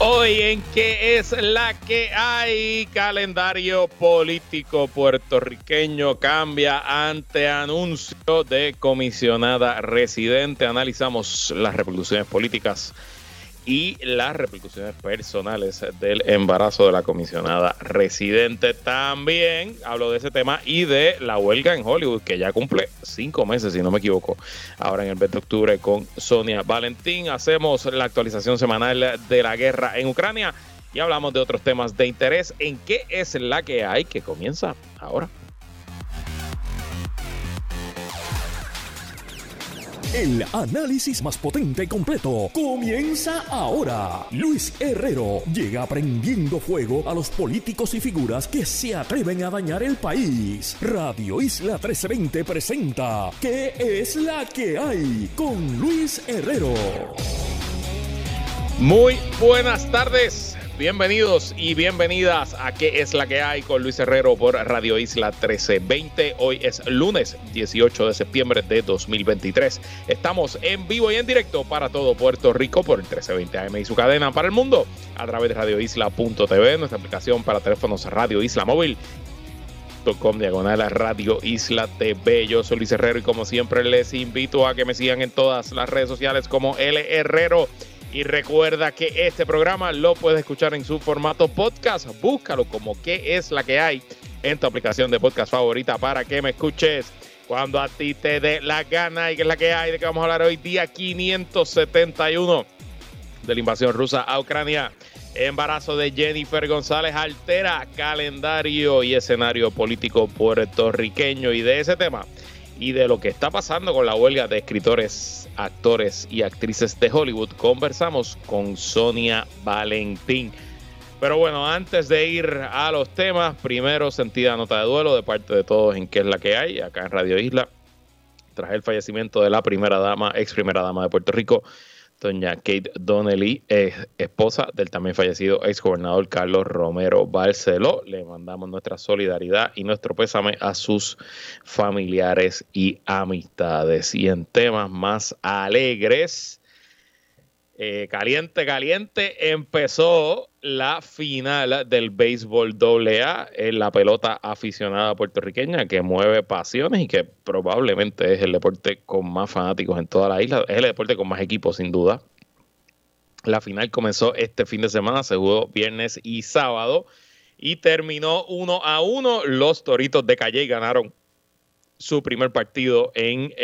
Hoy en ¿Qué es la que hay? Calendario político puertorriqueño cambia ante anuncio de comisionada residente. Analizamos las repercusiones políticas y las repercusiones personales del embarazo de la comisionada residente. También hablo de ese tema y de la huelga en Hollywood, que ya cumple 5 meses, si no me equivoco, ahora en el 20 de octubre con Sonia Valentín. Hacemos la actualización semanal de la guerra en Ucrania y hablamos de otros temas de interés en ¿Qué es la que hay? Que comienza ahora. El análisis más potente y completo comienza ahora. Luis Herrero llega prendiendo fuego a los políticos y figuras que se atreven a dañar el país. Radio Isla 1320 presenta ¿Qué es la que hay? Con Luis Herrero. Muy buenas tardes. Bienvenidos y bienvenidas a ¿Qué es la que hay? Con Luis Herrero por Radio Isla 1320. Hoy es lunes 18 de septiembre de 2023. Estamos en vivo y en directo para todo Puerto Rico por el 1320 AM y su cadena para el mundo a través de radioisla.tv, nuestra aplicación para teléfonos Radio Isla Móvil. /, Radio Isla TV. Yo soy Luis Herrero y como siempre les invito a que me sigan en todas las redes sociales como L Herrero. Y recuerda que este programa lo puedes escuchar en su formato podcast. Búscalo como ¿Qué es la que hay? En tu aplicación de podcast favorita para que me escuches cuando a ti te dé la gana. ¿Y qué es la que hay? ¿De qué vamos a hablar hoy? Día 571 de la invasión rusa a Ucrania. Embarazo de Jennifer González altera calendario y escenario político puertorriqueño. Y de ese tema y de lo que está pasando con la huelga de escritores, actores y actrices de Hollywood, conversamos con Sonia Valentín. Pero bueno, antes de ir a los temas, primero sentida nota de duelo de parte de todos en ¿Qué es la que hay? Acá en Radio Isla, tras el fallecimiento de la ex primera dama de Puerto Rico, doña Kate Donnelly, esposa del también fallecido ex gobernador Carlos Romero Barceló. Le mandamos nuestra solidaridad y nuestro pésame a sus familiares y amistades. Y en temas más alegres, caliente, empezó la final del béisbol AA en la pelota aficionada puertorriqueña que mueve pasiones y que probablemente es el deporte con más fanáticos en toda la isla. Es el deporte con más equipos, sin duda. La final comenzó este fin de semana, se jugó viernes y sábado y terminó 1-1. Los Toritos de Calley ganaron su primer partido en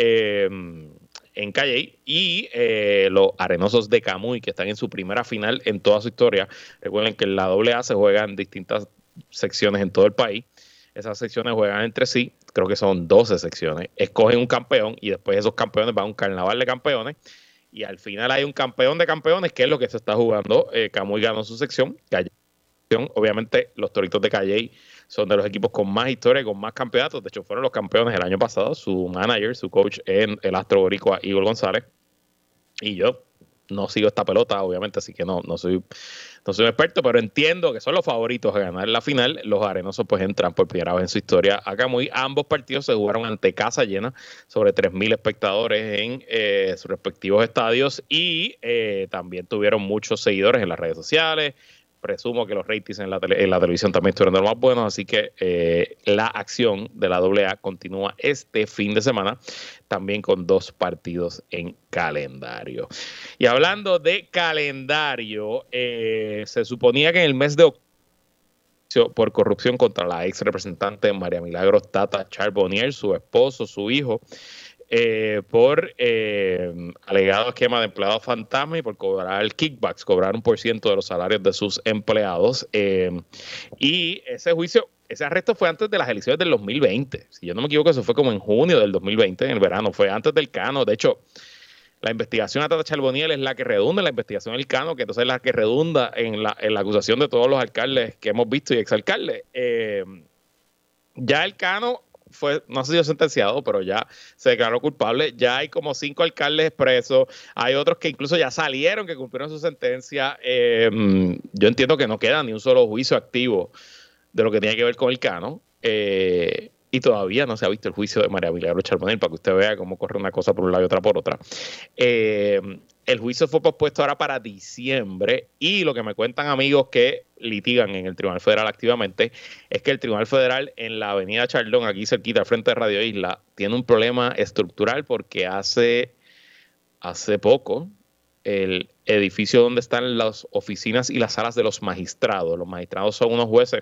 Calley y los Arenosos de Camuy, que están en su primera final en toda su historia. Recuerden que en la AA se juegan distintas secciones en todo el país. Esas secciones juegan entre sí, creo que son 12 secciones. Escogen un campeón y después esos campeones van a un carnaval de campeones. Y al final hay un campeón de campeones, que es lo que se está jugando. Camuy ganó su sección. Calley, obviamente, los Toritos de Calley son de los equipos con más historia y con más campeonatos. De hecho, fueron los campeones el año pasado. Su manager, su coach en el Astro Boricua, Igor González. Y yo no sigo esta pelota, obviamente, así que no soy un experto, pero entiendo que son los favoritos a ganar la final. Los Arenosos pues entran por primera vez en su historia a Camuy. Ambos partidos se jugaron ante casa llena, sobre 3,000 espectadores en sus respectivos estadios y también tuvieron muchos seguidores en las redes sociales. Presumo que los ratings en la televisión también estuvieron de lo más buenos, así que la acción de la AA continúa este fin de semana, también con 2 partidos en calendario. Y hablando de calendario, se suponía que en el mes de octubre, por corrupción contra la ex representante María Milagros Tata Charbonnier, su esposo, su hijo, por alegado esquema de empleados fantasma y por cobrar kickbacks, cobrar 1% de los salarios de sus empleados. Y ese juicio, ese arresto fue antes de las elecciones del 2020. Si yo no me equivoco, eso fue como en junio del 2020, en el verano, fue antes del Cano. De hecho, la investigación a Tata Charbonnier es la que redunda en la investigación del Cano, que entonces es la que redunda en la acusación de todos los alcaldes que hemos visto y exalcaldes. Ya el Cano no ha sido sentenciado, pero ya se declaró culpable. Ya hay como 5 alcaldes presos. Hay otros que incluso ya salieron, que cumplieron su sentencia. Yo entiendo que no queda ni un solo juicio activo de lo que tiene que ver con el Cano. Y todavía no se ha visto el juicio de María Milagros Charbonnier, para que usted vea cómo corre una cosa por un lado y otra por otra. El juicio fue pospuesto ahora para diciembre y lo que me cuentan amigos que litigan en el Tribunal Federal activamente es que el Tribunal Federal en la avenida Chardón, aquí cerquita, al frente de Radio Isla, tiene un problema estructural porque hace poco el edificio donde están las oficinas y las salas de los magistrados son unos jueces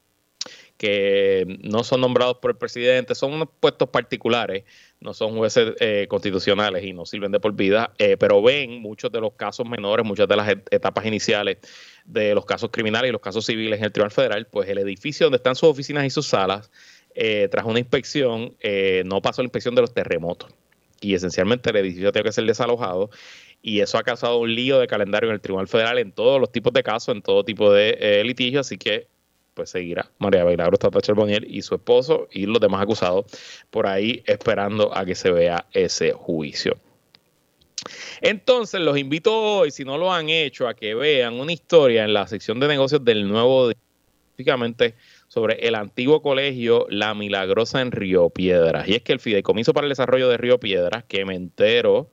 que no son nombrados por el presidente, son unos puestos particulares, no son jueces constitucionales y no sirven de por vida, pero ven muchos de los casos menores, muchas de las etapas iniciales de los casos criminales y los casos civiles en el Tribunal Federal. Pues el edificio donde están sus oficinas y sus salas, tras una inspección, no pasó la inspección de los terremotos y esencialmente el edificio tiene que ser desalojado. Y eso ha causado un lío de calendario en el Tribunal Federal en todos los tipos de casos, en todo tipo de litigios, así que pues seguirá María Milagros Tata Charbonnier y su esposo y los demás acusados por ahí esperando a que se vea ese juicio. Entonces los invito hoy, si no lo han hecho, a que vean una historia en la sección de negocios del Nuevo Día, específicamente sobre el antiguo colegio La Milagrosa en Río Piedras. Y es que el Fideicomiso para el Desarrollo de Río Piedras, que me entero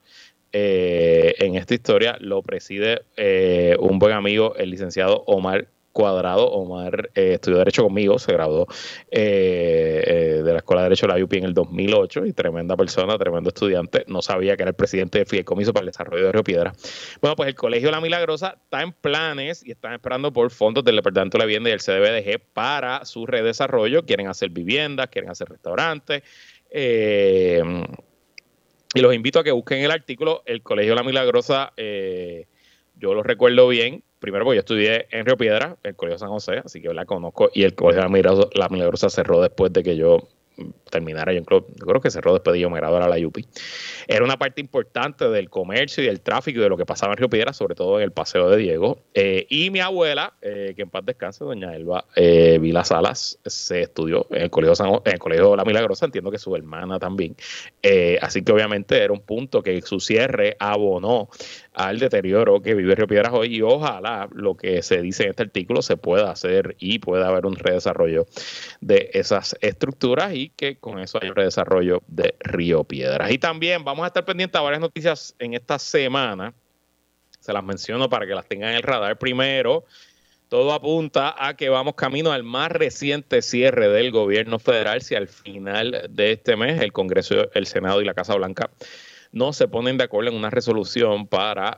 en esta historia, lo preside un buen amigo, el licenciado Omar Cuadrado. Omar estudió Derecho conmigo, se graduó de la Escuela de Derecho de la UPI en el 2008 y tremenda persona, tremendo estudiante. No sabía que era el presidente del Fideicomiso para el Desarrollo de Río Piedras. Bueno, pues el Colegio La Milagrosa está en planes y están esperando por fondos del Departamento de la Vivienda y del CDBDG para su redesarrollo. Quieren hacer viviendas, quieren hacer restaurantes. Y los invito a que busquen el artículo. El Colegio La Milagrosa, yo lo recuerdo bien. Primero, porque yo estudié en Río Piedras, el Colegio San José, así que la conozco. Y el Colegio La Milagrosa cerró después de que yo terminara. Yo creo que cerró después de yo me graduara a la UPI. Era una parte importante del comercio y del tráfico y de lo que pasaba en Río Piedras, sobre todo en el Paseo de Diego. Y mi abuela, que en paz descanse, doña Elba Vila Salas, se estudió en el Colegio La Milagrosa, entiendo que su hermana también. Así que obviamente era un punto que su cierre abonó al deterioro que vive Río Piedras hoy, y ojalá lo que se dice en este artículo se pueda hacer y pueda haber un redesarrollo de esas estructuras y que con eso haya un redesarrollo de Río Piedras. Y también vamos a estar pendientes a varias noticias en esta semana, se las menciono para que las tengan en el radar. Primero, todo apunta a que vamos camino al más reciente cierre del gobierno federal, si al final de este mes el Congreso, el Senado y la Casa Blanca no se ponen de acuerdo en una resolución para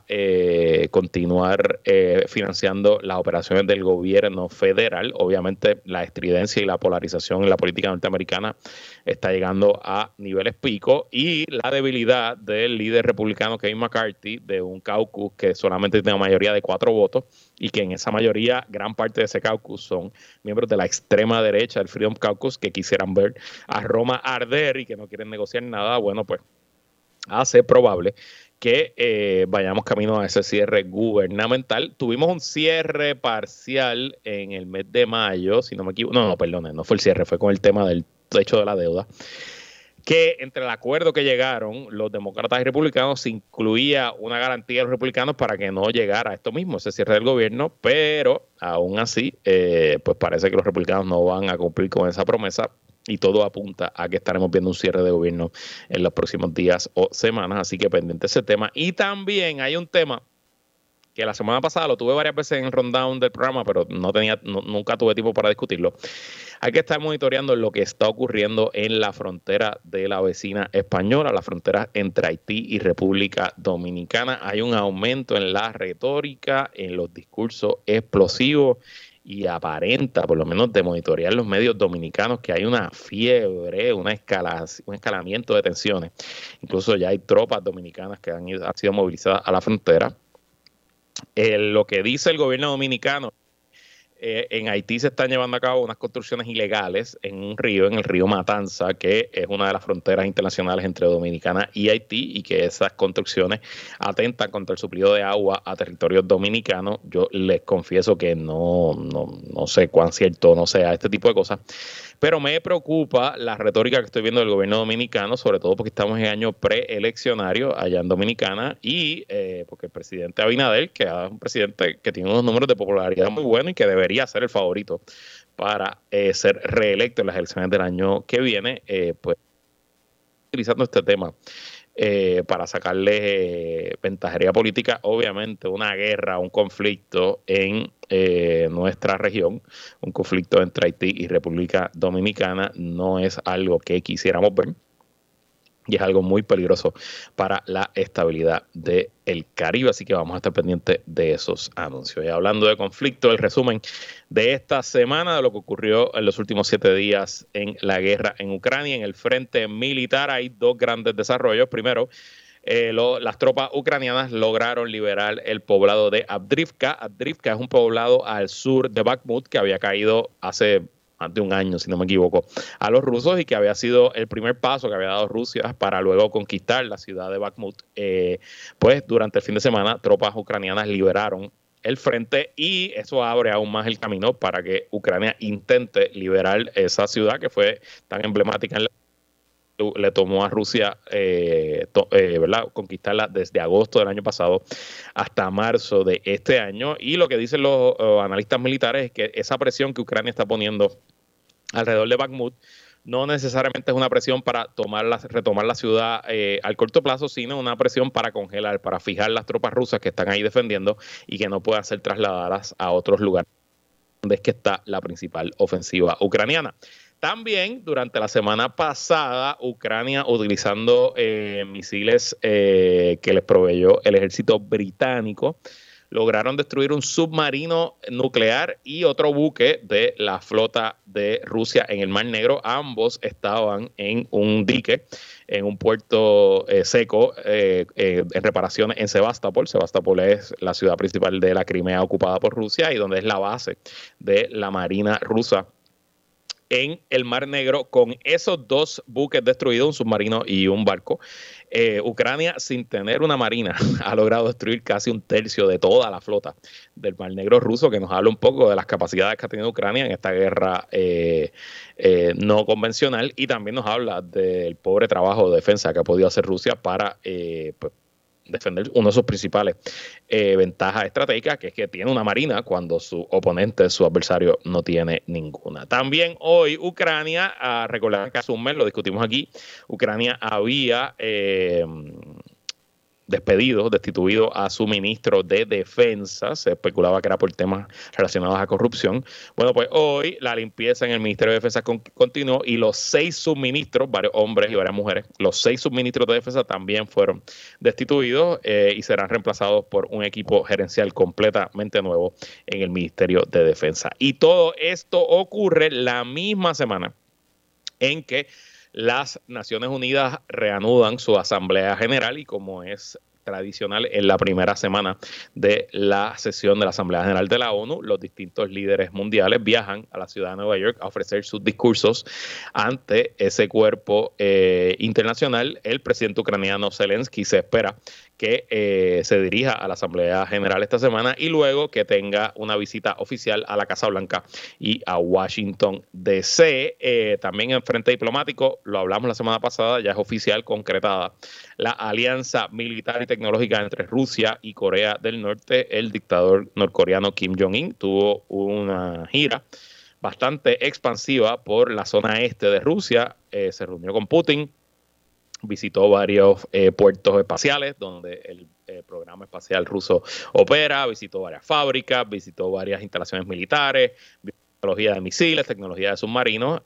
continuar financiando las operaciones del gobierno federal. Obviamente la estridencia y la polarización en la política norteamericana está llegando a niveles pico, y la debilidad del líder republicano Kevin McCarthy, de un caucus que solamente tiene una mayoría de 4 votos, y que en esa mayoría, gran parte de ese caucus son miembros de la extrema derecha, del Freedom Caucus, que quisieran ver a Roma arder y que no quieren negociar nada. Bueno, pues hace probable que vayamos camino a ese cierre gubernamental. Tuvimos un cierre parcial en el mes de mayo, si no me equivoco. No, perdón, no fue el cierre, fue con el tema del techo de la deuda, que entre el acuerdo que llegaron los demócratas y republicanos se incluía una garantía de los republicanos para que no llegara a esto mismo, ese cierre del gobierno, pero aún así, pues parece que los republicanos no van a cumplir con esa promesa. Y todo apunta a que estaremos viendo un cierre de gobierno en los próximos días o semanas, así que pendiente ese tema. Y también hay un tema que la semana pasada lo tuve varias veces en el rundown del programa, pero nunca tuve tiempo para discutirlo. Hay que estar monitoreando lo que está ocurriendo en la frontera de la vecina española, la frontera entre Haití y República Dominicana. Hay un aumento en la retórica, en los discursos explosivos, y aparenta, por lo menos de monitorear los medios dominicanos, que hay una fiebre, un escalamiento de tensiones. Incluso ya hay tropas dominicanas que han sido movilizadas a la frontera. Lo que dice el gobierno dominicano, en Haití se están llevando a cabo unas construcciones ilegales en un río, en el río Matanza, que es una de las fronteras internacionales entre Dominicana y Haití, y que esas construcciones atentan contra el suplido de agua a territorios dominicanos. Yo les confieso que no sé cuán cierto no sea este tipo de cosas, pero me preocupa la retórica que estoy viendo del gobierno dominicano, sobre todo porque estamos en año preeleccionario allá en Dominicana, y porque el presidente Abinader, que es un presidente que tiene unos números de popularidad muy buenos y que debería ser el favorito para ser reelecto en las elecciones del año que viene, pues utilizando este tema para sacarle ventajería política. Obviamente una guerra, un conflicto en nuestra región, un conflicto entre Haití y República Dominicana no es algo que quisiéramos ver. Y es algo muy peligroso para la estabilidad del Caribe. Así que vamos a estar pendientes de esos anuncios. Y hablando de conflicto, el resumen de esta semana de lo que ocurrió en los últimos 7 días en la guerra en Ucrania. En el frente militar hay 2 grandes desarrollos. Primero, las tropas ucranianas lograron liberar el poblado de Avdiivka. Avdiivka es un poblado al sur de Bakhmut que había caído hace más de un año, si no me equivoco, a los rusos y que había sido el primer paso que había dado Rusia para luego conquistar la ciudad de Bakhmut. Pues durante el fin de semana, tropas ucranianas liberaron el frente y eso abre aún más el camino para que Ucrania intente liberar esa ciudad que fue tan emblemática en le tomó a Rusia ¿verdad? Conquistarla desde agosto del año pasado hasta marzo de este año. Y lo que dicen los analistas militares es que esa presión que Ucrania está poniendo alrededor de Bakhmut no necesariamente es una presión para retomar la ciudad al corto plazo, sino una presión para congelar, para fijar las tropas rusas que están ahí defendiendo y que no puedan ser trasladadas a otros lugares donde es que está la principal ofensiva ucraniana. También durante la semana pasada, Ucrania, utilizando misiles que les proveyó el ejército británico, lograron destruir un submarino nuclear y otro buque de la flota de Rusia en el Mar Negro. Ambos estaban en un dique, en un puerto seco, en reparaciones en Sebastopol. Sebastopol es la ciudad principal de la Crimea ocupada por Rusia y donde es la base de la Marina rusa en el Mar Negro. Con esos 2 buques destruidos, un submarino y un barco, Ucrania, sin tener una marina, ha logrado destruir casi 1/3 de toda la flota del Mar Negro ruso, que nos habla un poco de las capacidades que ha tenido Ucrania en esta guerra no convencional, y también nos habla del pobre trabajo de defensa que ha podido hacer Rusia para pues, defender uno de sus principales ventajas estratégicas, que es que tiene una marina cuando su oponente, su adversario, no tiene ninguna. También hoy Ucrania, recordar que hace un mes, lo discutimos aquí, Ucrania había destituido a su ministro de Defensa. Se especulaba que era por temas relacionados a corrupción. Bueno, pues hoy la limpieza en el Ministerio de Defensa continuó y los 6 subministros, varios hombres y varias mujeres, los 6 subministros de defensa también fueron destituidos y serán reemplazados por un equipo gerencial completamente nuevo en el Ministerio de Defensa. Y todo esto ocurre la misma semana en que las Naciones Unidas reanudan su Asamblea General y, como es tradicional en la primera semana de la sesión de la Asamblea General de la ONU, los distintos líderes mundiales viajan a la ciudad de Nueva York a ofrecer sus discursos ante ese cuerpo internacional. El presidente ucraniano Zelensky se espera que se dirija a la Asamblea General esta semana y luego que tenga una visita oficial a la Casa Blanca y a Washington D.C. También en frente diplomático, lo hablamos la semana pasada, ya es oficial, concretada la alianza militar y tecnológica entre Rusia y Corea del Norte. El dictador norcoreano Kim Jong-un tuvo una gira bastante expansiva por la zona este de Rusia, se reunió con Putin, visitó varios puertos espaciales donde el programa espacial ruso opera, visitó varias fábricas, visitó varias instalaciones militares, tecnología de misiles, tecnología de submarinos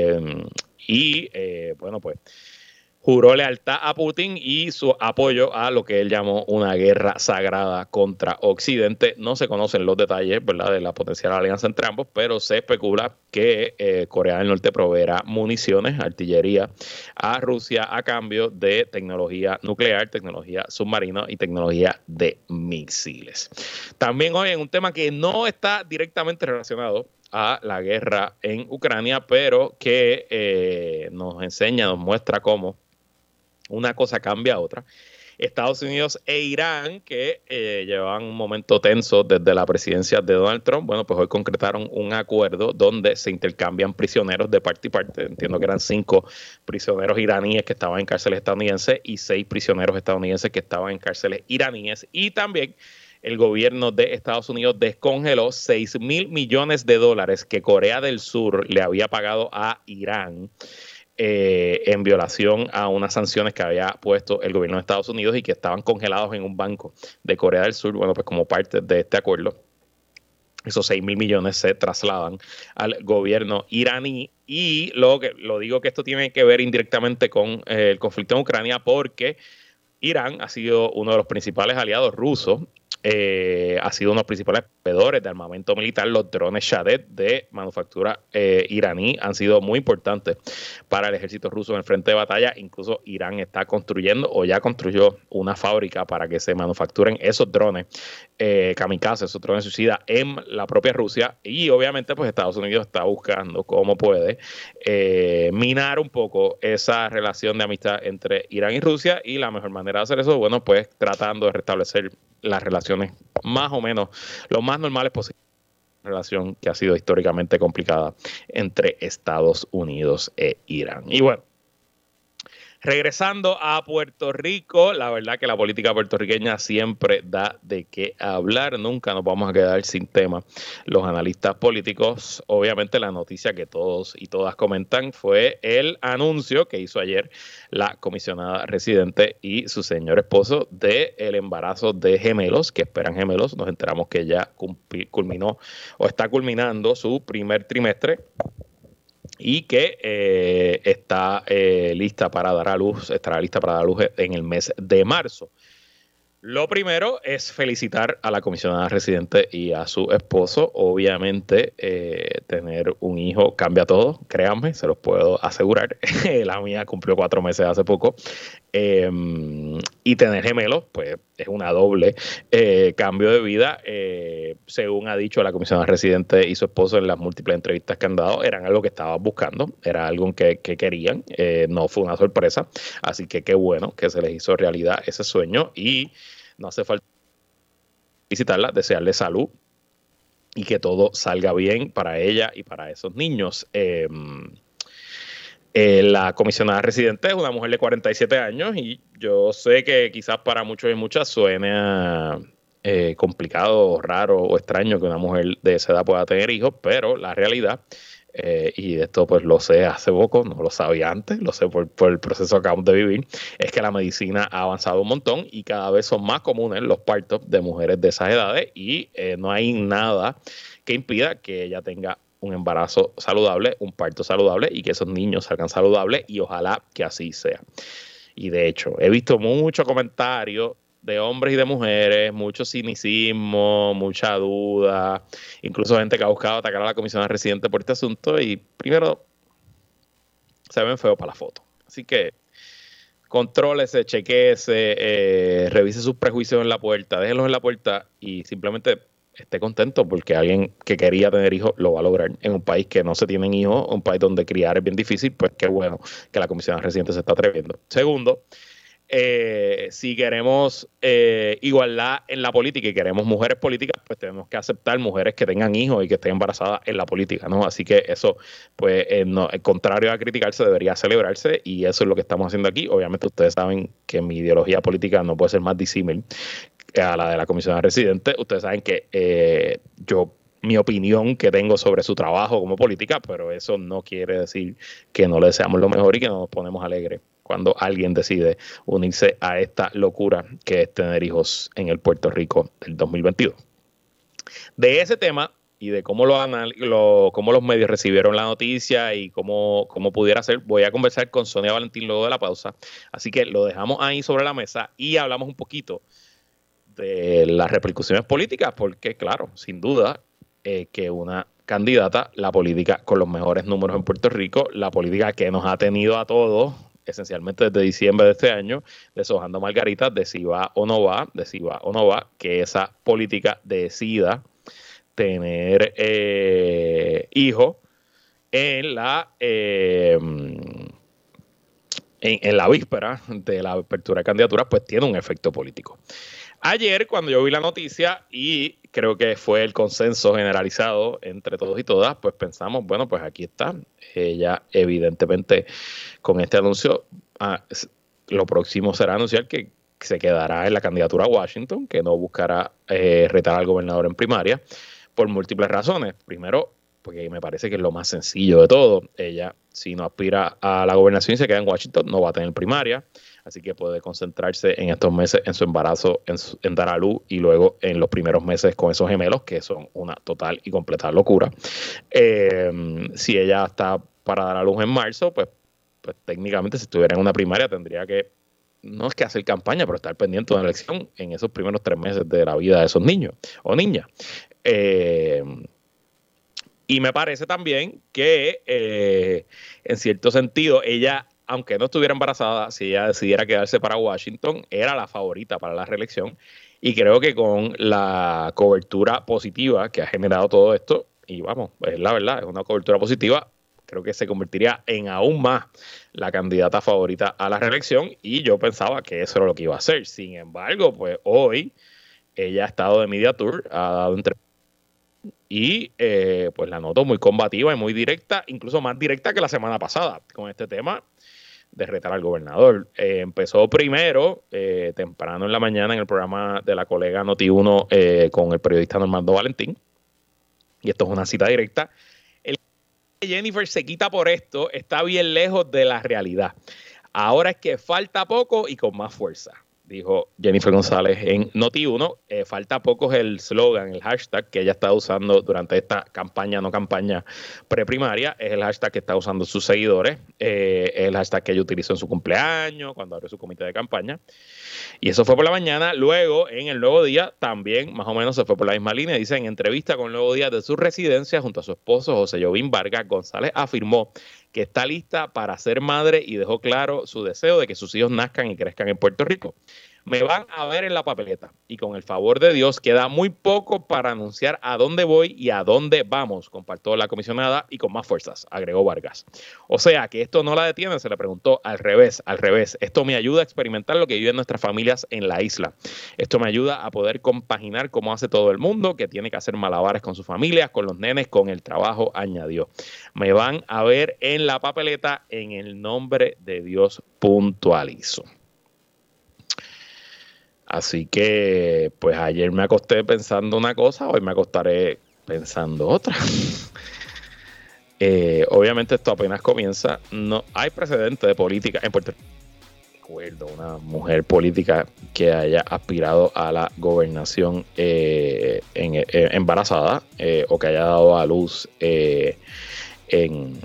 bueno, pues juró lealtad a Putin y su apoyo a lo que él llamó una guerra sagrada contra Occidente. No se conocen los detalles, ¿verdad?, de la potencial alianza entre ambos, pero se especula que Corea del Norte proveerá municiones, artillería a Rusia a cambio de tecnología nuclear, tecnología submarina y tecnología de misiles. También hoy en un tema que no está directamente relacionado a la guerra en Ucrania, pero que nos enseña, nos muestra cómo una cosa cambia a otra. Estados Unidos e Irán, que llevaban un momento tenso desde la presidencia de Donald Trump, bueno, pues hoy concretaron un acuerdo donde se intercambian prisioneros de parte y parte. Entiendo que eran 5 prisioneros iraníes que estaban en cárceles estadounidenses y 6 prisioneros estadounidenses que estaban en cárceles iraníes. Y también el gobierno de Estados Unidos descongeló $6,000 millones que Corea del Sur le había pagado a Irán en violación a unas sanciones que había puesto el gobierno de Estados Unidos y que estaban congelados en un banco de Corea del Sur. Bueno, pues como parte de este acuerdo, esos 6,000 millones se trasladan al gobierno iraní. Y lo digo que esto tiene que ver indirectamente con el conflicto en Ucrania, porque Irán ha sido uno de los principales aliados rusos, ha sido uno de los principales proveedores de armamento militar. Los drones Shahed de manufactura iraní han sido muy importantes para el ejército ruso en el frente de batalla. Incluso Irán está construyendo o ya construyó una fábrica para que se manufacturen esos drones kamikaze, esos drones suicidas en la propia Rusia. Y obviamente pues Estados Unidos está buscando cómo puede minar un poco esa relación de amistad entre Irán y Rusia, y la mejor manera de hacer eso, bueno, pues tratando de restablecer las relaciones más o menos lo más normales posible. Relación que ha sido históricamente complicada entre Estados Unidos e Irán. Y bueno, regresando a Puerto Rico, la verdad que la política puertorriqueña siempre da de qué hablar, nunca nos vamos a quedar sin tema. Los analistas políticos, obviamente la noticia que todos y todas comentan fue el anuncio que hizo ayer la comisionada residente y su señor esposo del embarazo de gemelos, que esperan gemelos. Nos enteramos que ya culminó o está culminando su primer trimestre y que está lista para dar a luz, estará lista para dar a luz en el mes de marzo. Lo primero es felicitar a la comisionada residente y a su esposo. Obviamente, tener un hijo cambia todo, créanme, se los puedo asegurar. La mía cumplió 4 meses hace poco. Y tener gemelos, pues es una doble cambio de vida. Según ha dicho la comisionada residente y su esposo en las múltiples entrevistas que han dado, eran algo que estaban buscando, era algo que querían, no fue una sorpresa. Así que qué bueno que se les hizo realidad ese sueño, y no hace falta visitarla, desearle salud y que todo salga bien para ella y para esos niños. La comisionada residente es una mujer de 47 años y yo sé que quizás para muchos y muchas suene complicado, raro o extraño que una mujer de esa edad pueda tener hijos, pero la realidad, y esto pues lo sé hace poco, no lo sabía antes, lo sé por el proceso que acabamos de vivir, es que la medicina ha avanzado un montón y cada vez son más comunes los partos de mujeres de esas edades, y no hay nada que impida que ella tenga un embarazo saludable, un parto saludable, y que esos niños salgan saludables, y ojalá que así sea. Y de hecho, he visto muchos comentarios de hombres y de mujeres, mucho cinicismo, mucha duda, incluso gente que ha buscado atacar a la comisionada residente por este asunto, y primero se ven feos para la foto. Así que contrólese, chequéese, revise sus prejuicios en la puerta, déjenlos en la puerta y simplemente esté contento porque alguien que quería tener hijos lo va a lograr. En un país que no se tienen hijos, un país donde criar es bien difícil, pues qué bueno que la comisionada residente se está atreviendo. Segundo, si queremos igualdad en la política y queremos mujeres políticas, pues tenemos que aceptar mujeres que tengan hijos y que estén embarazadas en la política, ¿no? Así que eso, pues, no, contrario a criticarse, debería celebrarse, y eso es lo que estamos haciendo aquí. Obviamente ustedes saben que mi ideología política no puede ser más disímil a la de la comisionada residente. Ustedes saben que mi opinión que tengo sobre su trabajo como política, pero eso no quiere decir que no le deseamos lo mejor y que no nos ponemos alegres cuando alguien decide unirse a esta locura que es tener hijos en el Puerto Rico del 2022. De ese tema y de cómo los medios recibieron la noticia y cómo pudiera ser, voy a conversar con Sonia Valentín luego de la pausa. Así que lo dejamos ahí sobre la mesa y hablamos un poquito de las repercusiones políticas, porque claro, sin duda, que una candidata, la política con los mejores números en Puerto Rico, la política que nos ha tenido a todos esencialmente desde diciembre de este año, deshojando margaritas de si va o no va, que esa política decida tener hijos en la víspera de la apertura de candidaturas, pues tiene un efecto político. Ayer, cuando yo vi la noticia, y creo que fue el consenso generalizado entre todos y todas, pues pensamos, bueno, pues aquí está. Ella, evidentemente, con este anuncio, lo próximo será anunciar que se quedará en la candidatura a Washington, que no buscará retar al gobernador en primaria, por múltiples razones. Primero, porque me parece que es lo más sencillo de todo. Ella, si no aspira a la gobernación y se queda en Washington, no va a tener primaria, así que puede concentrarse en estos meses en su embarazo, en dar a luz y luego en los primeros meses con esos gemelos, que son una total y completa locura. Si ella está para dar a luz en marzo, pues técnicamente si estuviera en una primaria tendría que, no es que hacer campaña, pero estar pendiente de una elección en esos primeros 3 meses de la vida de esos niños o niñas. Y me parece también que en cierto sentido ella, aunque no estuviera embarazada, si ella decidiera quedarse para Washington, era la favorita para la reelección. Y creo que con la cobertura positiva que ha generado todo esto, y vamos, es la verdad, es una cobertura positiva, creo que se convertiría en aún más la candidata favorita a la reelección, y yo pensaba que eso era lo que iba a hacer. Sin embargo, pues hoy ella ha estado de media tour, ha dado entrevistas y pues la noto muy combativa y muy directa, incluso más directa que la semana pasada con este tema de retar al gobernador. Empezó primero, temprano en la mañana, en el programa de la colega Noti1 con el periodista Normando Valentín, y esto es una cita directa. El que Jennifer se quita por esto está bien lejos de la realidad. Ahora es que falta poco y con más fuerza, dijo Jennifer González en Noti1. Falta poco es el slogan, el hashtag que ella está usando durante esta campaña, no campaña preprimaria, es el hashtag que está usando sus seguidores, es el hashtag que ella utilizó en su cumpleaños, cuando abrió su comité de campaña. Y eso fue por la mañana. Luego, en el Nuevo Día, también más o menos se fue por la misma línea. Dice, en entrevista con el Nuevo Día de su residencia junto a su esposo José Jovín Vargas, González afirmó que está lista para ser madre y dejó claro su deseo de que sus hijos nazcan y crezcan en Puerto Rico. Me van a ver en la papeleta y con el favor de Dios queda muy poco para anunciar a dónde voy y a dónde vamos, compartió la comisionada, y con más fuerzas, agregó Vargas. O sea, que esto no la detiene, se le preguntó. Al revés. Esto me ayuda a experimentar lo que viven nuestras familias en la isla. Esto me ayuda a poder compaginar como hace todo el mundo, que tiene que hacer malabares con sus familias, con los nenes, con el trabajo, añadió. Me van a ver en la papeleta, en el nombre de Dios, puntualizó. Así que, pues ayer me acosté pensando una cosa, hoy me acostaré pensando otra. Obviamente esto apenas comienza. No hay precedente de política en Puerto Rico. Recuerdo una mujer política que haya aspirado a la gobernación embarazada o que haya dado a luz en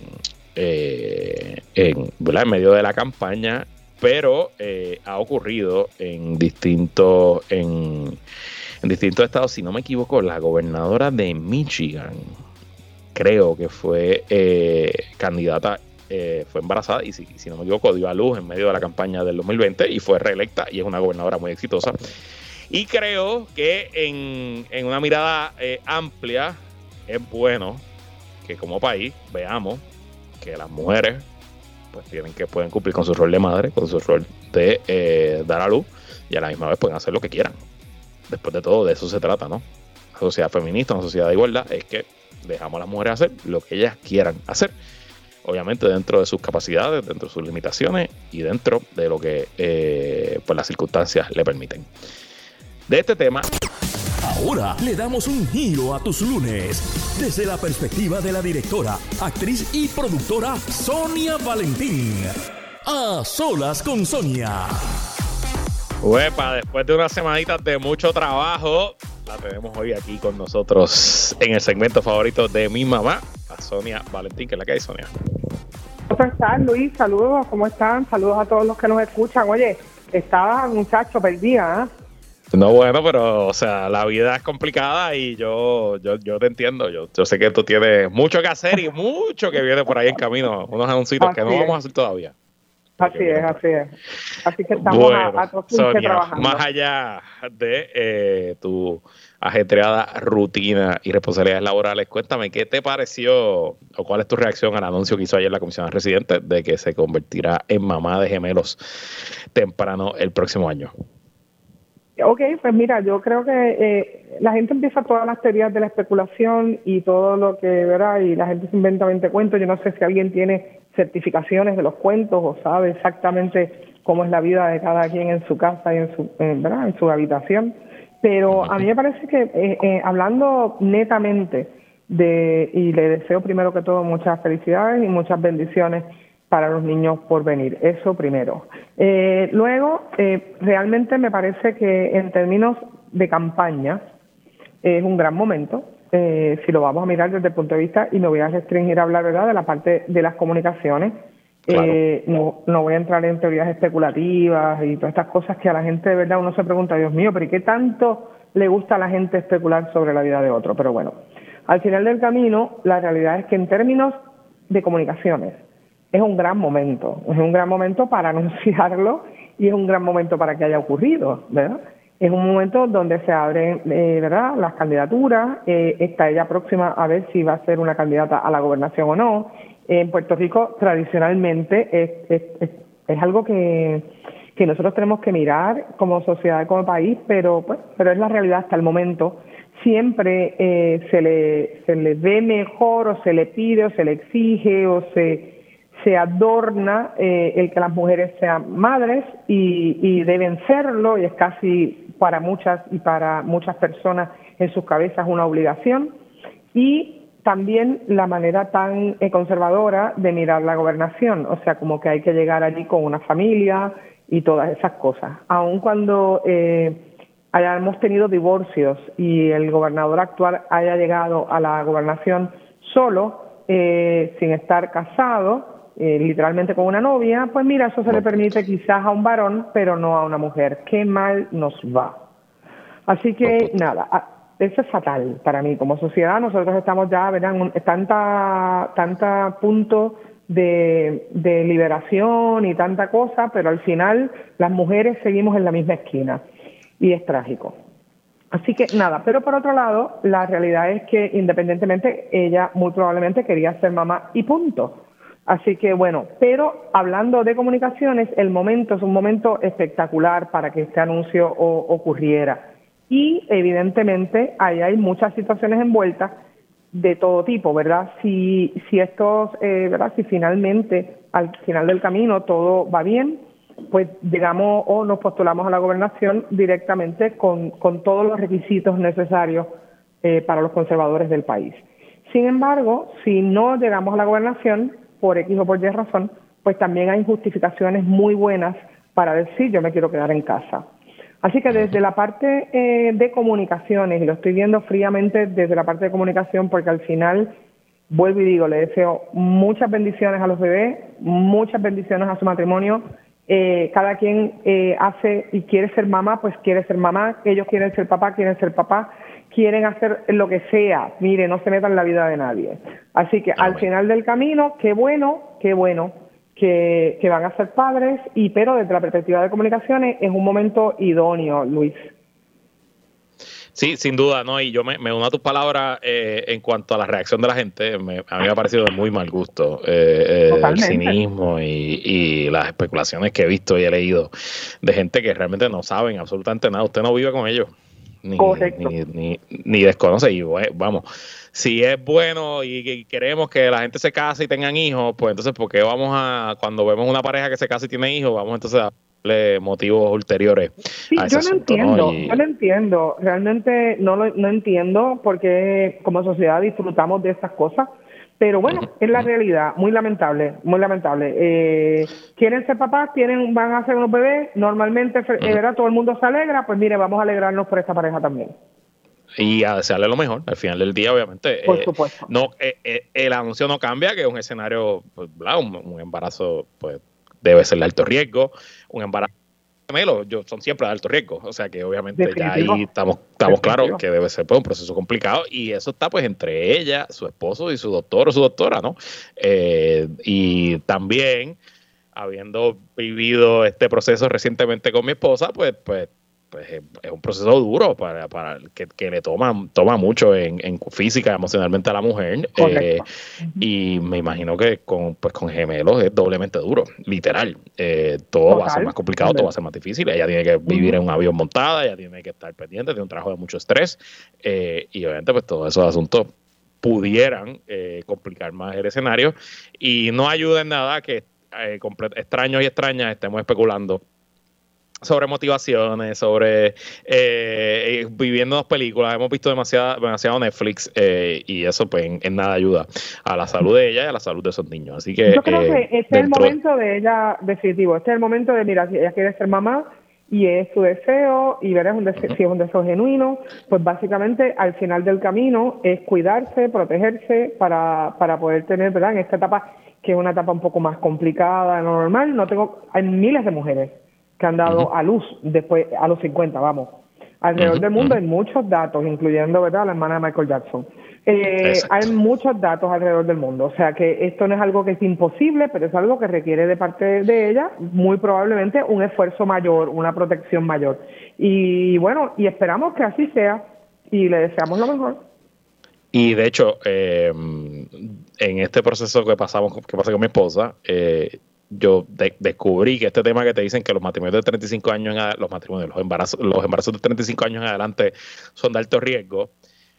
medio de la campaña. Pero ha ocurrido en distintos estados. Si no me equivoco, la gobernadora de Michigan, creo que fue candidata, fue embarazada y si no me equivoco dio a luz en medio de la campaña del 2020 y fue reelecta, y es una gobernadora muy exitosa. Y creo que en una mirada amplia es bueno que como país veamos que las mujeres pues pueden cumplir con su rol de madre, con su rol de dar a luz, y a la misma vez pueden hacer lo que quieran. Después de todo, de eso se trata, ¿no? Una sociedad feminista, una sociedad de igualdad, es que dejamos a las mujeres hacer lo que ellas quieran hacer. Obviamente dentro de sus capacidades, dentro de sus limitaciones y dentro de lo que pues las circunstancias le permiten. De este tema... Ahora le damos un giro a tus lunes desde la perspectiva de la directora, actriz y productora Sonia Valentín. A solas con Sonia. Uepa, después de unas semanitas de mucho trabajo, la tenemos hoy aquí con nosotros en el segmento favorito de mi mamá, a Sonia Valentín. ¿Qué es la que hay, Sonia? ¿Cómo estás, Luis? Saludos, ¿cómo están? Saludos a todos los que nos escuchan. Oye, estaba, muchacho, perdida, ¿eh? No, bueno, pero, o sea, la vida es complicada y yo te entiendo. Yo sé que tú tienes mucho que hacer y mucho que viene por ahí en camino. Unos anuncios que no vamos a hacer todavía. Así es. Así que estamos bueno, a todos Sonia, trabajando. Más allá de tu ajetreada rutina y responsabilidades laborales, cuéntame, ¿qué te pareció o cuál es tu reacción al anuncio que hizo ayer la comisionada residente de que se convertirá en mamá de gemelos temprano el próximo año? Ok, pues mira, yo creo que la gente empieza todas las teorías de la especulación y todo lo que, ¿verdad? Y la gente se inventa 20 cuentos. Yo no sé si alguien tiene certificaciones de los cuentos o sabe exactamente cómo es la vida de cada quien en su casa y ¿verdad? En su habitación. Pero a mí me parece que, hablando netamente y le deseo primero que todo muchas felicidades y muchas bendiciones para los niños por venir. Eso primero. Luego, realmente me parece que en términos de campaña es un gran momento. Si lo vamos a mirar desde el punto de vista, y me voy a restringir a hablar, ¿verdad?, de la parte de las comunicaciones. Claro. No voy a entrar en teorías especulativas y todas estas cosas que a la gente, de verdad, uno se pregunta, Dios mío, pero ¿y qué tanto le gusta a la gente especular sobre la vida de otro? Pero bueno, al final del camino, la realidad es que en términos de comunicaciones es un gran momento para anunciarlo y es un gran momento para que haya ocurrido, ¿verdad? Es un momento donde se abren, ¿verdad?, las candidaturas. Está ella próxima a ver si va a ser una candidata a la gobernación o no. En Puerto Rico, tradicionalmente, es algo que nosotros tenemos que mirar como sociedad, como país, pero es la realidad hasta el momento. Siempre se le ve mejor, o se le pide, o se le exige, o se adorna el que las mujeres sean madres y deben serlo, y es casi para muchas personas en sus cabezas una obligación. Y también la manera tan conservadora de mirar la gobernación, o sea, como que hay que llegar allí con una familia y todas esas cosas. Aun cuando hayamos tenido divorcios y el gobernador actual haya llegado a la gobernación solo, sin estar casado, literalmente con una novia, pues mira, eso se le permite quizás a un varón, pero no a una mujer. Qué mal nos va. Así que nada, eso es fatal para mí. Como sociedad nosotros estamos ya, ¿verdad?, en tanta punto de liberación y tanta cosa, pero al final las mujeres seguimos en la misma esquina y es trágico. Así que nada, pero por otro lado, la realidad es que independientemente ella muy probablemente quería ser mamá y punto. Así que bueno, pero hablando de comunicaciones, el momento es un momento espectacular para que este anuncio ocurriera. Y evidentemente ahí hay muchas situaciones envueltas de todo tipo, ¿verdad? Si ¿verdad?, si finalmente al final del camino todo va bien, pues llegamos o nos postulamos a la gobernación directamente con todos los requisitos necesarios para los conservadores del país. Sin embargo, si no llegamos a la gobernación, por X o por Y razón, pues también hay justificaciones muy buenas para decir yo me quiero quedar en casa. Así que desde la parte de comunicaciones, y lo estoy viendo fríamente desde la parte de comunicación, porque al final, vuelvo y digo, le deseo muchas bendiciones a los bebés, muchas bendiciones a su matrimonio. Cada quien hace y quiere ser mamá, pues quiere ser mamá. Ellos quieren ser papá, quieren hacer lo que sea. Mire, no se metan en la vida de nadie. Así que al final del camino, qué bueno que van a ser padres, pero desde la perspectiva de comunicaciones es un momento idóneo, Luis. Sí, sin duda, ¿no? Y yo me uno a tus palabras en cuanto a la reacción de la gente. A mí me ha parecido de muy mal gusto el cinismo y las especulaciones que he visto y he leído de gente que realmente no saben absolutamente nada. Usted no vive con ellos, ni desconoce. Y vamos, si es bueno y queremos que la gente se case y tengan hijos, pues entonces, ¿por qué cuando vemos una pareja que se casa y tiene hijos, vamos entonces a motivos ulteriores? Sí, yo no entiendo, realmente no entiendo porque como sociedad disfrutamos de estas cosas, pero bueno, es la realidad, muy lamentable. Quieren ser papás, van a ser unos bebés, normalmente, ¿verdad?, todo el mundo se alegra, pues mire, vamos a alegrarnos por esta pareja también. Y a desearle lo mejor, al final del día, obviamente. Por supuesto. El anuncio no cambia, que es un escenario, pues, un embarazo, pues, debe ser de alto riesgo. Un embarazo gemelo, son siempre de alto riesgo. O sea que obviamente definitivo. Ya ahí estamos claros que debe ser, pues, un proceso complicado. Y eso está, pues, entre ella, su esposo y su doctor o su doctora, ¿no? Y también, habiendo vivido este proceso recientemente con mi esposa, pues es un proceso duro para que le toma mucho en física, emocionalmente a la mujer. Y me imagino que con gemelos es doblemente duro, literal. Todo va a ser más complicado, todo va a ser más difícil. Ella tiene que vivir en un avión montada, ella tiene que estar pendiente de un trabajo de mucho estrés. Y obviamente pues todos esos asuntos pudieran complicar más el escenario. Y no ayuda en nada que extraños y extrañas estemos especulando sobre motivaciones, sobre viviendo las películas. Hemos visto demasiado Netflix y eso pues en nada ayuda a la salud de ella y a la salud de esos niños. Así que yo creo que este es el momento de ella definitivo. Este es el momento de, mira, si ella quiere ser mamá y es su deseo y ver si es un deseo genuino, pues básicamente al final del camino es cuidarse, protegerse para poder tener, ¿verdad? En esta etapa, que es una etapa un poco más complicada de lo normal, hay miles de mujeres que han dado a luz después a los 50, vamos. Alrededor del mundo hay muchos datos, incluyendo, ¿verdad?, la hermana de Michael Jackson. Hay muchos datos alrededor del mundo, o sea que esto no es algo que es imposible, pero es algo que requiere de parte de ella, muy probablemente, un esfuerzo mayor, una protección mayor. Y bueno, y esperamos que así sea y le deseamos lo mejor. Y de hecho, en este proceso que pasé con mi esposa, yo descubrí que este tema que te dicen que los matrimonios de 35 años los embarazos de 35 años en adelante son de alto riesgo,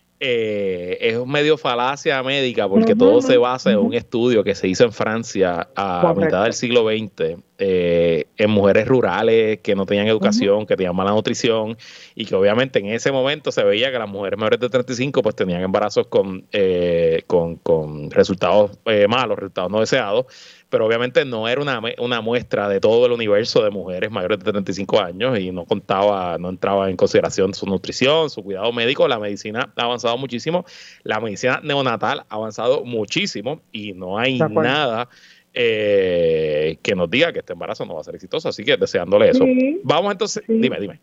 es un medio falacia médica porque todo se basa en un estudio que se hizo en Francia a mitad del siglo XX en mujeres rurales que no tenían educación, que tenían mala nutrición y que obviamente en ese momento se veía que las mujeres mayores de 35 pues tenían embarazos con resultados malos, resultados no deseados, pero obviamente no era una muestra de todo el universo de mujeres mayores de 35 años y no entraba en consideración su nutrición, su cuidado médico. La medicina ha avanzado muchísimo, la medicina neonatal ha avanzado muchísimo y no hay nada que nos diga que este embarazo no va a ser exitoso, así que deseándole eso. Vamos entonces, dime.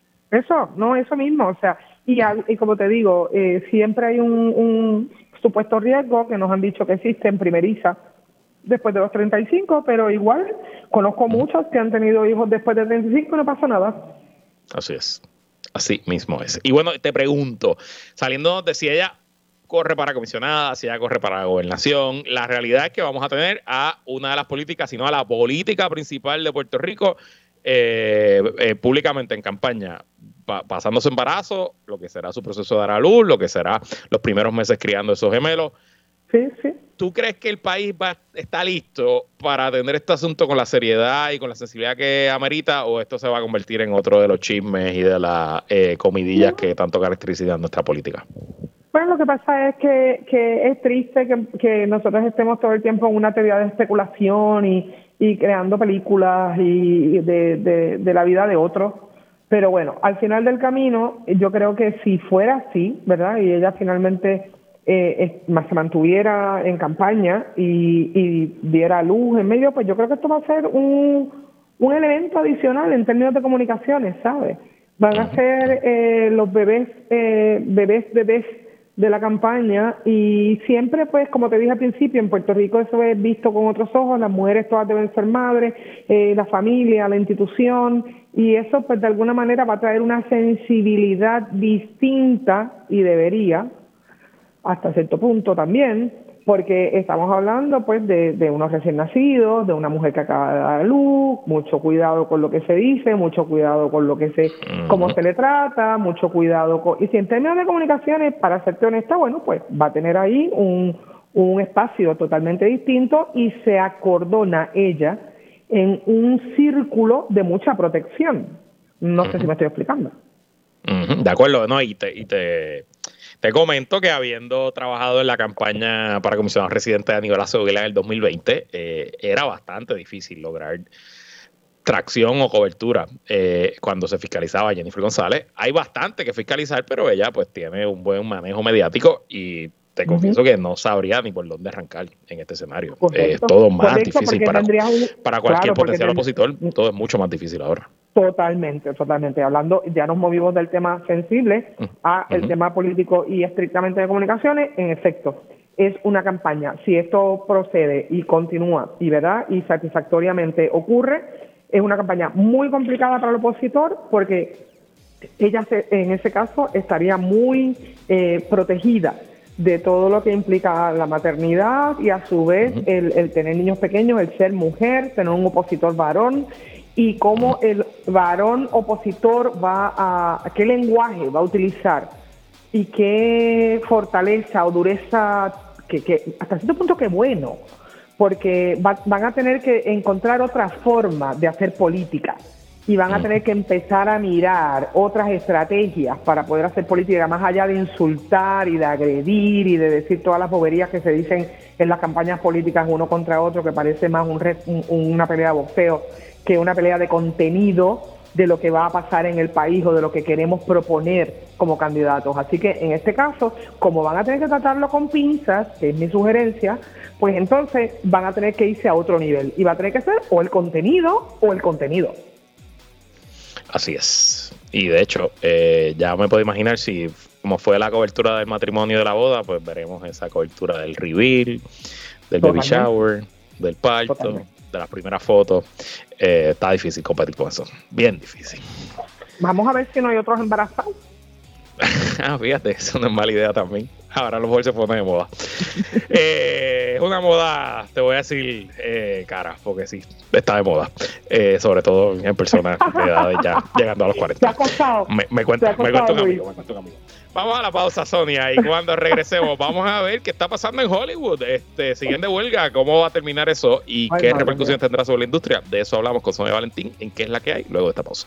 Eso mismo, o sea, y como te digo, siempre hay un supuesto riesgo que nos han dicho que existe en primeriza después de los 35, pero igual conozco muchos que han tenido hijos después de 35 y no pasa nada. Así es, así mismo es. Y bueno, te pregunto, saliendo de si ella corre para comisionada, si ella corre para la gobernación, la realidad es que vamos a tener a una de las políticas, sino a la política principal de Puerto Rico públicamente en campaña, pasando su embarazo, lo que será su proceso de dar a luz, lo que será los primeros meses criando esos gemelos. Sí. ¿Tú crees que el país está listo para atender este asunto con la seriedad y con la sensibilidad que amerita, o esto se va a convertir en otro de los chismes y de las comidillas que tanto caracterizan nuestra política? Bueno, lo que pasa es que es triste que nosotros estemos todo el tiempo en una teoría de especulación y creando películas y de la vida de otros. Pero bueno, al final del camino, yo creo que si fuera así, ¿verdad? Y ella finalmente se mantuviera en campaña y diera luz en medio, pues yo creo que esto va a ser un elemento adicional en términos de comunicaciones, ¿sabes? Van a ser los bebés de la campaña y siempre, pues, como te dije al principio, en Puerto Rico eso es visto con otros ojos, las mujeres todas deben ser madres, la familia, la institución, y eso, pues, de alguna manera va a traer una sensibilidad distinta y debería, hasta cierto punto también, porque estamos hablando pues de unos recién nacidos, de una mujer que acaba de dar a luz, mucho cuidado con lo que se dice, mucho cuidado con lo que cómo se le trata, mucho cuidado y si en términos de comunicaciones, para serte honesta, bueno, pues va a tener ahí un espacio totalmente distinto y se acordona ella en un círculo de mucha protección. No sé si me estoy explicando. De acuerdo, no, y te comento que habiendo trabajado en la campaña para comisionado residente de Aníbal Acevedo en el 2020, era bastante difícil lograr tracción o cobertura cuando se fiscalizaba a Jennifer González. Hay bastante que fiscalizar, pero ella pues tiene un buen manejo mediático y te confieso que no sabría ni por dónde arrancar en este escenario. Es todo más difícil para cualquier potencial opositor, todo es mucho más difícil ahora. Totalmente. Hablando, ya nos movimos del tema sensible a el tema político y estrictamente de comunicaciones. En efecto, es una campaña. Si esto procede y continúa y satisfactoriamente ocurre, es una campaña muy complicada para el opositor porque ella en ese caso estaría muy protegida de todo lo que implica la maternidad y a su vez el tener niños pequeños, el ser mujer, tener un opositor varón y cómo el varón opositor qué lenguaje va a utilizar y qué fortaleza o dureza, que hasta cierto punto que bueno, porque van a tener que encontrar otra forma de hacer política y van a tener que empezar a mirar otras estrategias para poder hacer política, más allá de insultar y de agredir y de decir todas las boberías que se dicen en las campañas políticas uno contra otro, que parece más una pelea de boxeo que una pelea de contenido de lo que va a pasar en el país o de lo que queremos proponer como candidatos. Así que en este caso, como van a tener que tratarlo con pinzas, que es mi sugerencia, pues entonces van a tener que irse a otro nivel y va a tener que ser o el contenido o el contenido. Así es. Y de hecho, ya me puedo imaginar si, como fue la cobertura del matrimonio y de la boda, pues veremos esa cobertura del reveal, del baby shower, del parto, de las primeras fotos. Está difícil competir con eso. Bien difícil. Vamos a ver si no hay otros embarazados. Fíjate, eso no es mala idea también. Ahora a lo mejor se pone de moda. Es una moda, te voy a decir, cara, porque sí, está de moda. Sobre todo en personas de edades ya llegando a los 40. ¿Te ha costado? Me cuenta un amigo. Vamos a la pausa, Sonia, y cuando regresemos vamos a ver qué está pasando en Hollywood. Siguen de huelga, cómo va a terminar eso y qué repercusiones tendrá sobre la industria. De eso hablamos con Sonia Valentín en qué es la que hay luego de esta pausa.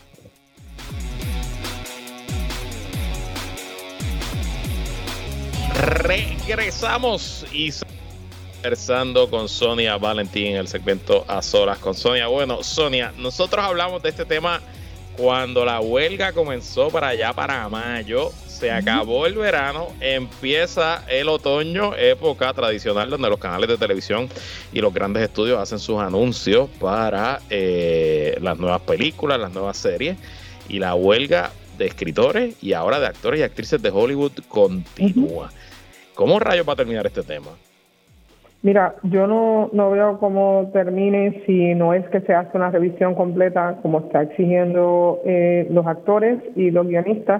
Regresamos y conversando con Sonia Valentín en el segmento A Solas con Sonia. Bueno, Sonia, nosotros hablamos de este tema cuando la huelga comenzó para mayo. Se acabó el verano, empieza el otoño, época tradicional donde los canales de televisión y los grandes estudios hacen sus anuncios para las nuevas películas, las nuevas series, y la huelga de escritores y ahora de actores y actrices de Hollywood continúa. ¿Cómo rayos va a terminar este tema? Mira, yo no veo cómo termine si no es que se hace una revisión completa, como está exigiendo los actores y los guionistas,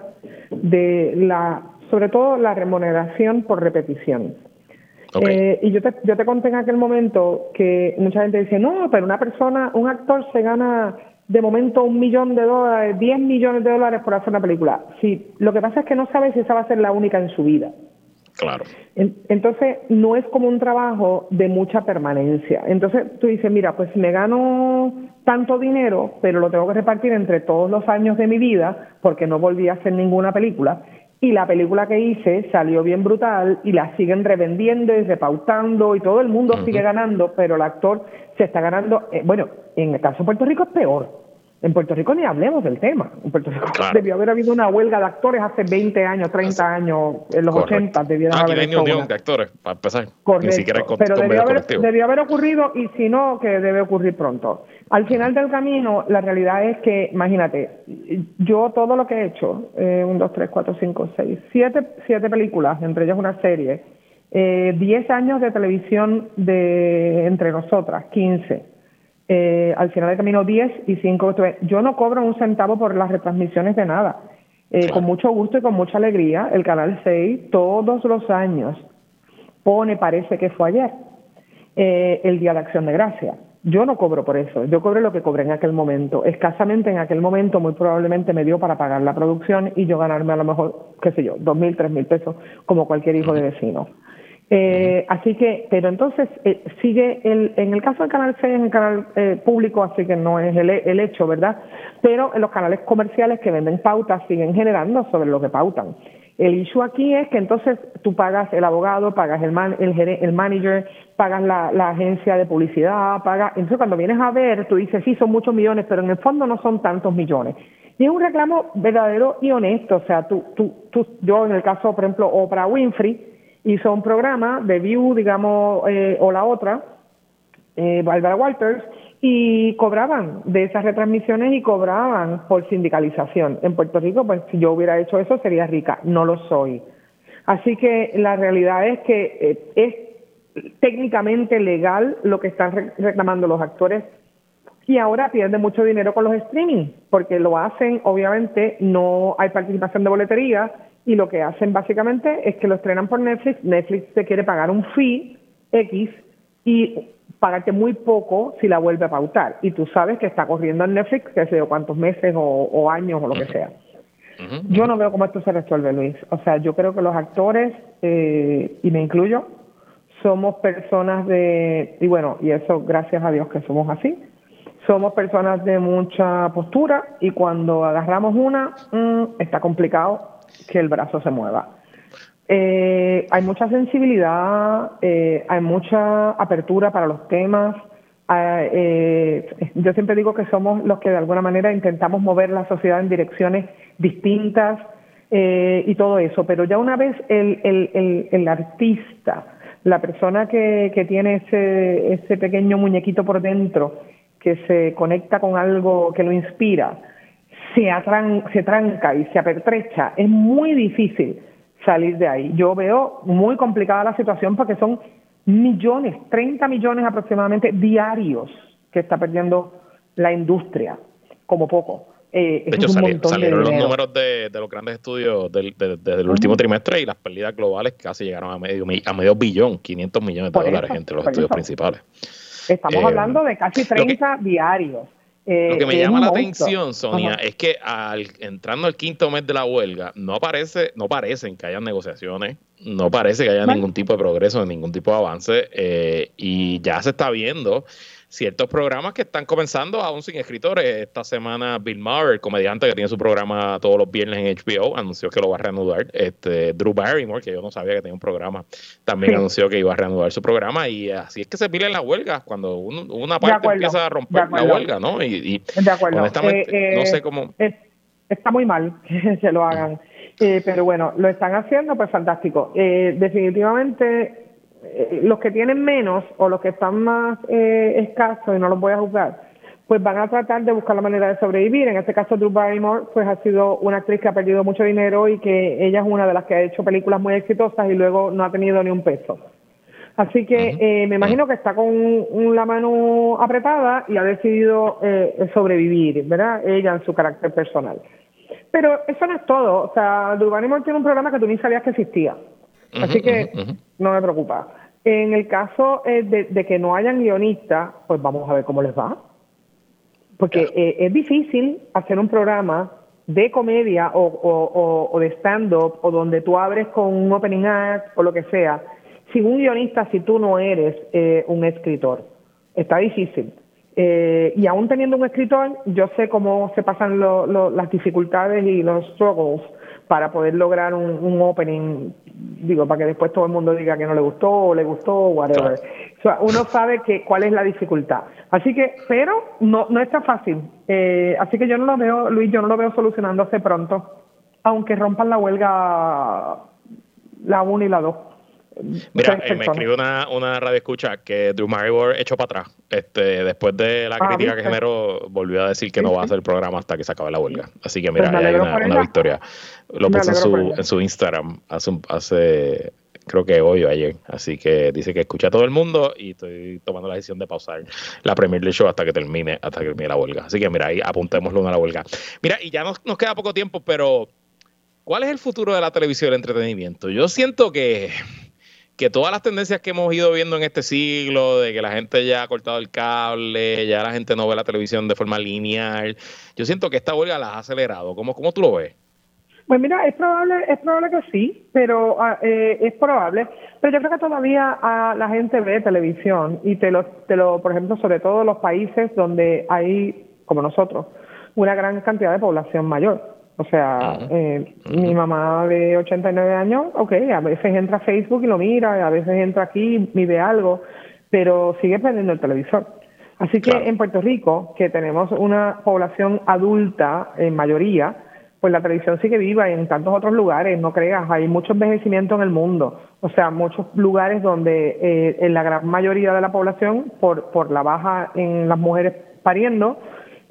de sobre todo la remuneración por repetición. Okay. Y yo te conté en aquel momento que mucha gente dice, no, pero un actor se gana de momento $1 millón, 10 millones de dólares por hacer una película. Sí, lo que pasa es que no sabe si esa va a ser la única en su vida. Claro. Entonces, no es como un trabajo de mucha permanencia. Entonces, tú dices, mira, pues me gano tanto dinero, pero lo tengo que repartir entre todos los años de mi vida, porque no volví a hacer ninguna película, y la película que hice salió bien brutal, y la siguen revendiendo y repautando, y todo el mundo sigue ganando, pero el actor se está ganando... bueno, en el caso de Puerto Rico es peor. En Puerto Rico ni hablemos del tema. En Puerto Rico debió haber habido una huelga de actores hace 20 años, 30 años, en los 80 debiera haber habido una unión de actores, para empezar. Correcto, ni siquiera pero debió haber ocurrido, y si no, que debe ocurrir pronto. Al final del camino, la realidad es que, imagínate, yo todo lo que he hecho, 1, 2, 3, 4, 5, 6, 7 películas, entre ellas una serie, 10 años de televisión entre nosotras, 15. Al final del camino 10 y 5. Yo no cobro un centavo por las retransmisiones de nada. Claro. Con mucho gusto y con mucha alegría, el Canal 6 todos los años parece que fue ayer, el Día de Acción de Gracias. Yo no cobro por eso, yo cobré lo que cobré en aquel momento. Escasamente en aquel momento, muy probablemente me dio para pagar la producción y yo ganarme a lo mejor, qué sé yo, 2,000, 3,000 pesos, como cualquier hijo de vecino. Así que, pero entonces sigue en el caso del Canal 6, en el canal público, así que no es el hecho, ¿verdad? Pero en los canales comerciales que venden pautas siguen generando sobre lo que pautan. El issue aquí es que entonces tú pagas el abogado, pagas el manager, pagas la agencia de publicidad, entonces cuando vienes a ver, tú dices, sí, son muchos millones, pero en el fondo no son tantos millones. Y es un reclamo verdadero y honesto. O sea, yo en el caso, por ejemplo, Oprah Winfrey, hizo un programa de View, digamos, o la otra, Barbara Walters, y cobraban de esas retransmisiones y cobraban por sindicalización. En Puerto Rico, pues si yo hubiera hecho eso, sería rica. No lo soy. Así que la realidad es que es técnicamente legal lo que están reclamando los actores, y ahora pierden mucho dinero con los streaming, porque lo hacen, obviamente, no hay participación de boletería, y lo que hacen básicamente es que lo estrenan por Netflix. Netflix te quiere pagar un fee X y pagarte muy poco si la vuelve a pautar. Y tú sabes que está corriendo en Netflix, que sé yo, cuántos meses o años o lo que sea. Yo no veo cómo esto se resuelve, Luis. O sea, yo creo que los actores, y me incluyo, somos personas y eso gracias a Dios que somos así, somos personas de mucha postura y cuando agarramos una, está complicado que el brazo se mueva. Hay mucha sensibilidad, hay mucha apertura para los temas. Yo siempre digo que somos los que de alguna manera intentamos mover la sociedad en direcciones distintas y todo eso, pero ya una vez el artista, la persona que tiene ese pequeño muñequito por dentro, que se conecta con algo que lo inspira, se tranca y se apertrecha, es muy difícil salir de ahí. Yo veo muy complicada la situación porque son millones, 30 millones aproximadamente diarios que está perdiendo la industria, como poco. De hecho, salieron los números de los grandes estudios desde el último trimestre y las pérdidas globales casi llegaron a medio billón, 500 millones de dólares entre los estudios principales. Estamos hablando de casi 30 diarios. Lo que me llama la atención, Sonia, es que entrando al quinto mes de la huelga, no parecen que hayan negociaciones, no parece que haya ningún tipo de progreso, ningún tipo de avance, y ya se está viendo ciertos programas que están comenzando aún sin escritores. Esta semana Bill Maher, el comediante que tiene su programa todos los viernes en HBO, anunció que lo va a reanudar. Drew Barrymore, que yo no sabía que tenía un programa, también anunció que iba a reanudar su programa, y así es que se piden las huelgas cuando una parte empieza a romper la huelga, ¿no? Y de acuerdo. Honestamente no sé cómo... Está muy mal que se lo hagan, pero bueno, lo están haciendo, pues fantástico. Definitivamente los que tienen menos o los que están más escasos, y no los voy a juzgar, pues van a tratar de buscar la manera de sobrevivir. En este caso, Drew Barrymore pues ha sido una actriz que ha perdido mucho dinero y que ella es una de las que ha hecho películas muy exitosas y luego no ha tenido ni un peso. Así que me imagino que está con la mano apretada y ha decidido sobrevivir, ¿verdad? Ella en su carácter personal. Pero eso no es todo. O sea, Drew Barrymore tiene un programa que tú ni sabías que existía. Así que no me preocupa. En el caso de que no hayan guionistas, pues vamos a ver cómo les va. Porque es difícil hacer un programa de comedia o de stand-up o donde tú abres con un opening act o lo que sea, sin un guionista si tú no eres un escritor. Está difícil. Y aún teniendo un escritor, yo sé cómo se pasan las dificultades y los struggles para poder lograr un opening, digo, para que después todo el mundo diga que no le gustó o le gustó o whatever. O sea, uno sabe cuál es la dificultad. Así que, pero no es tan fácil. Así que yo no lo veo, Luis, yo no lo veo solucionándose pronto, aunque rompan la huelga la 1 y la 2. Mira, me escribe una radio escucha que Drew Barrymore echó para atrás. Después de la crítica que generó, volvió a decir que no va a hacer el programa hasta que se acabe la huelga. Así que mira, hay una victoria. Lo puso en su Instagram hace creo que hoy o ayer. Así que dice que escucha a todo el mundo y estoy tomando la decisión de pausar la Premier League Show hasta que termine la huelga. Así que mira, ahí apuntémoslo a la huelga. Mira, y ya nos queda poco tiempo, pero ¿cuál es el futuro de la televisión y el entretenimiento? Yo siento que todas las tendencias que hemos ido viendo en este siglo, de que la gente ya ha cortado el cable, ya la gente no ve la televisión de forma lineal, yo siento que esta huelga la ha acelerado. ¿Cómo tú lo ves? Pues mira, es probable que sí, pero es probable. Pero yo creo que todavía la gente ve televisión y por ejemplo, sobre todo los países donde hay, como nosotros, una gran cantidad de población mayor. O sea, mi mamá de 89 años, a veces entra a Facebook y lo mira, a veces entra aquí y ve algo, pero sigue prendiendo el televisor. Así que en Puerto Rico, que tenemos una población adulta en mayoría, pues la televisión sigue viva y en tantos otros lugares, no creas, hay mucho envejecimiento en el mundo. O sea, muchos lugares donde en la gran mayoría de la población, por la baja en las mujeres pariendo,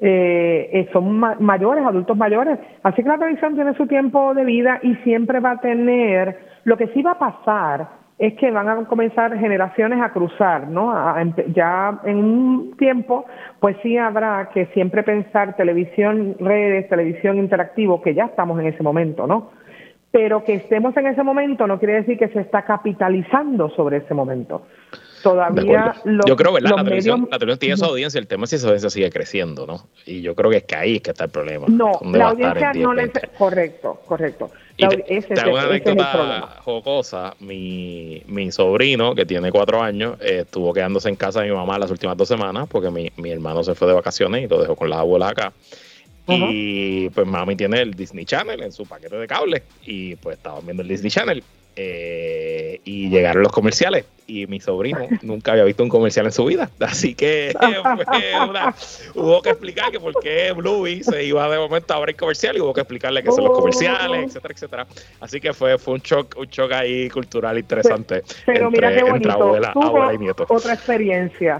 son mayores, adultos mayores. Así que la televisión tiene su tiempo de vida y siempre va a tener. Lo que sí va a pasar es que van a comenzar generaciones a cruzar, ¿no? Ya en un tiempo, pues sí habrá que siempre pensar televisión, redes, televisión interactivo, que ya estamos en ese momento, ¿no? Pero que estemos en ese momento no quiere decir que se está capitalizando sobre ese momento. Todavía yo creo, ¿verdad? La televisión tiene esa audiencia, el tema es si esa audiencia sigue creciendo, ¿no? Y yo creo que es que ahí es que está el problema. No, la audiencia no le... Correcto. Y te hago una anécdota jocosa. Mi sobrino, que tiene 4 años, estuvo quedándose en casa de mi mamá las últimas 2 semanas porque mi hermano se fue de vacaciones y lo dejó con las abuelas acá. Y pues mami tiene el Disney Channel en su paquete de cable y pues estaban viendo el Disney Channel y llegaron los comerciales y mi sobrino nunca había visto un comercial en su vida, así que hubo que explicar que por qué Bluey se iba de momento a abrir comercial y hubo que explicarle qué son los comerciales, etcétera, etcétera. Así que fue un shock ahí cultural interesante. Pero mira qué bonito, abuela y nieto. Otra experiencia.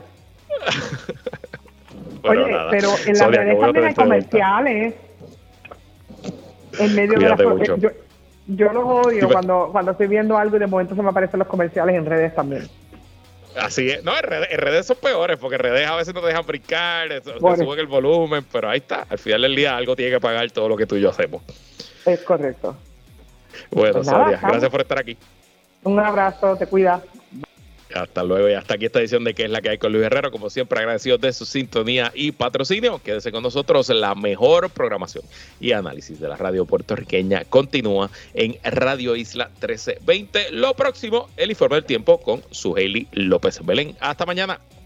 Bueno, oye, nada. pero en las redes también hay comerciales en medio Cuídate de mucho. yo los odio cuando estoy viendo algo y de momento se me aparecen los comerciales en redes también. Así es. No, en redes son peores porque en redes a veces no te dejan brincar, te suben el volumen, pero ahí está. Al final del día algo tiene que pagar todo lo que tú y yo hacemos. Es correcto. Bueno, Pues nada, Sadia, gracias por estar aquí. Un abrazo, te cuidas. Hasta luego y hasta aquí esta edición de ¿Qué es la que hay con Luis Herrero? Como siempre, agradecidos de su sintonía y patrocinio. Quédese con nosotros. La mejor programación y análisis de la radio puertorriqueña continúa en Radio Isla 1320. Lo próximo, el informe del tiempo con Suheili López Belén. Hasta mañana.